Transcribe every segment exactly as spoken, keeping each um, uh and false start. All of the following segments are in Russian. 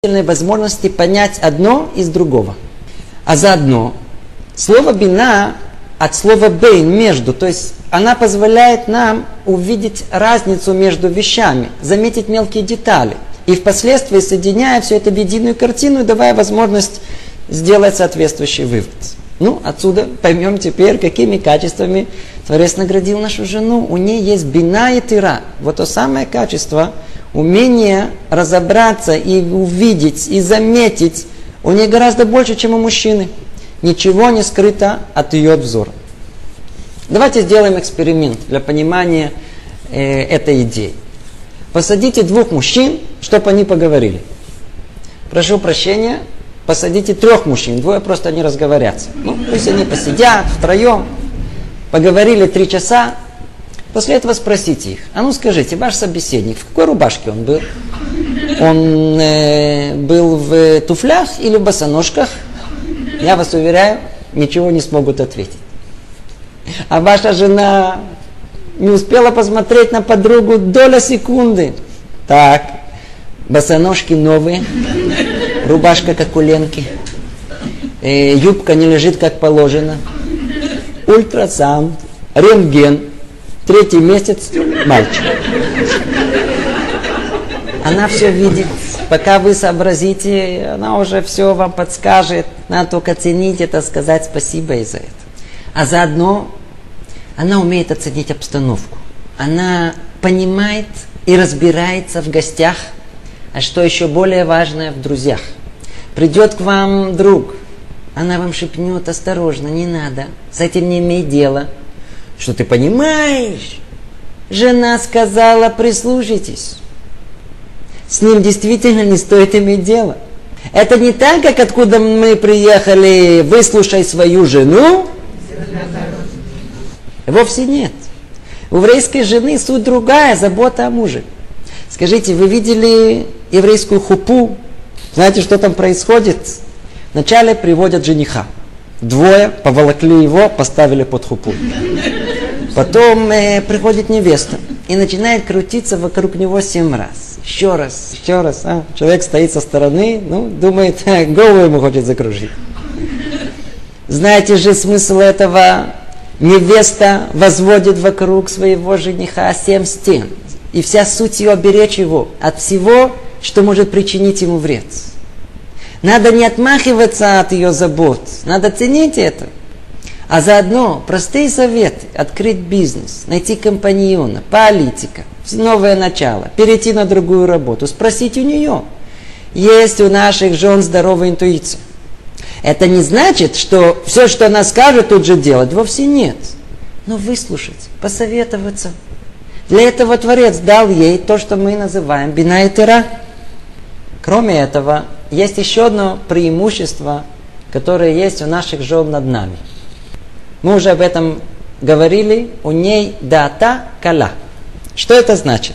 возможности понять одно из другого. А заодно слово бина от слова бейн, между, то есть она позволяет нам увидеть разницу между вещами, заметить мелкие детали и впоследствии соединяя все это в единую картину, давая возможность сделать соответствующий вывод. Ну, отсюда поймем теперь, какими качествами Творец наградил нашу жену. У ней есть бина и тира. Вот то самое качество, умение разобраться и увидеть, и заметить, у нее гораздо больше, чем у мужчины. Ничего не скрыто от ее взора. Давайте сделаем эксперимент для понимания э, этой идеи. Посадите двух мужчин, чтобы они поговорили. Прошу прощения, посадите трех мужчин, двое просто не разговорятся. Ну, пусть они посидят втроем, поговорили три часа. После этого спросите их: а ну скажите, ваш собеседник, в какой рубашке он был? Он э, был в туфлях или в босоножках? Я вас уверяю, ничего не смогут ответить. А ваша жена не успела посмотреть на подругу доля секунды. Так, босоножки новые, рубашка как у Ленки, э, юбка не лежит как положено, ультрасаунд, рентген, третий месяц, мальчик. Она все видит. Пока вы сообразите, она уже все вам подскажет. Надо только ценить это, сказать спасибо и за это. А заодно она умеет оценить обстановку. Она понимает и разбирается в гостях, а что еще более важное, в друзьях. Придет к вам друг, она вам шепнет: осторожно, не надо, с этим не имей дела. Что ты понимаешь? Жена сказала, прислушайтесь. С ним действительно не стоит иметь дело. Это не так, как откуда мы приехали, выслушай свою жену. Вовсе нет. У еврейской жены суть другая, забота о муже. Скажите, вы видели еврейскую хупу? Знаете, что там происходит? Вначале приводят жениха. Двое поволокли его, поставили под хупу. Потом э, приходит невеста и начинает крутиться вокруг него семь раз. Еще раз, еще раз. А? Человек стоит со стороны, ну, думает, голову ему хочет закружить. Знаете же смысл этого? Невеста возводит вокруг своего жениха семь стен. И вся суть ее — беречь его от всего, что может причинить ему вред. Надо не отмахиваться от ее забот. Надо ценить это. А заодно простые советы: открыть бизнес, найти компаньона, политика, новое начало, перейти на другую работу, спросить у нее. Есть у наших жен здоровая интуиция. Это не значит, что все, что она скажет, тут же делать. Вовсе нет. Но выслушать, посоветоваться. Для этого Творец дал ей то, что мы называем бина и тира. Кроме этого, есть еще одно преимущество, которое есть у наших жен над нами. Мы уже об этом говорили. У ней даата кала. Что это значит?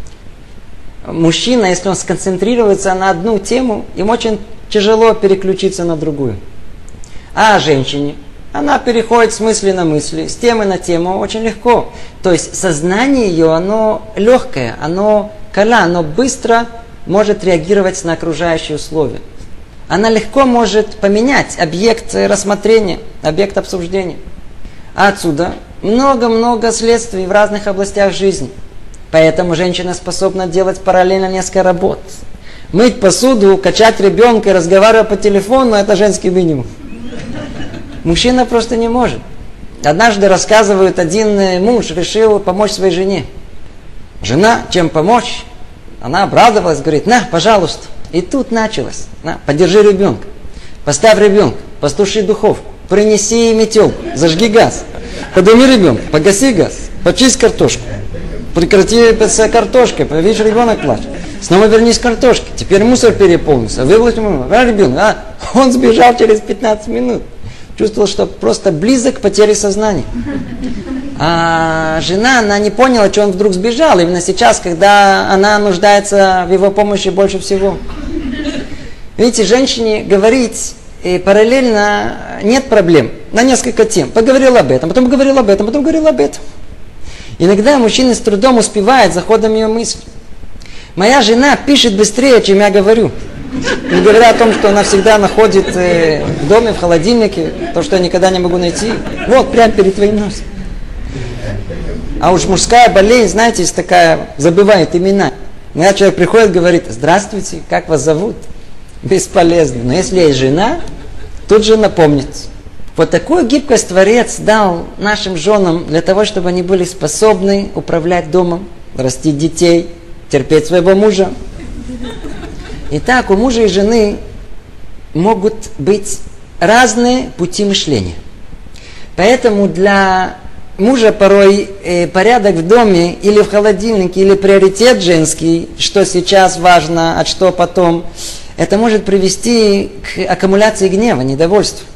Мужчина, если он сконцентрируется на одну тему, им очень тяжело переключиться на другую. А женщине, она переходит с мысли на мысли, с темы на тему очень легко. То есть сознание ее, оно легкое, оно кала, оно быстро может реагировать на окружающие условия. Она легко может поменять объект рассмотрения, объект обсуждения. А отсюда много-много следствий в разных областях жизни. Поэтому женщина способна делать параллельно несколько работ. Мыть посуду, качать ребенка и разговаривать по телефону — это женский минимум. Мужчина просто не может. Однажды, рассказывают, один муж решил помочь своей жене. Жена: чем помочь? Она обрадовалась, говорит: на, пожалуйста. И тут началось: на, подержи ребенка, поставь ребенка, постуши духовку, принеси метелку, зажги газ, подними ребенка, погаси газ, почисть картошку, прекрати с картошкой, видишь, ребенок плачет. Снова вернись к картошке, теперь мусор переполнился, выбрось ему, а ребенок, а, он сбежал через пятнадцать минут. Чувствовал, что просто близок к потере сознания. А жена, она не поняла, что он вдруг сбежал, именно сейчас, когда она нуждается в его помощи больше всего. Видите, женщине говорить и параллельно нет проблем на несколько тем. Поговорил об этом, потом говорил об этом, потом говорил об этом. Иногда мужчина с трудом успевает за ходом ее мысли. Моя жена пишет быстрее, чем я говорю. Не говоря о том, что она всегда находит э, в доме, в холодильнике, то, что я никогда не могу найти. Вот, прямо перед твоим носом. А уж мужская болезнь, знаете, есть такая, забывает имена. Когда человек приходит, говорит: здравствуйте, как вас зовут? Бесполезно. Но если есть жена, тут же напомнит. Вот такую гибкость Творец дал нашим женам для того, чтобы они были способны управлять домом, растить детей, терпеть своего мужа. Итак, у мужа и жены могут быть разные пути мышления. Поэтому для мужа порой э, порядок в доме или в холодильнике, или приоритет женский, что сейчас важно, а что потом, это может привести к аккумуляции гнева, недовольства.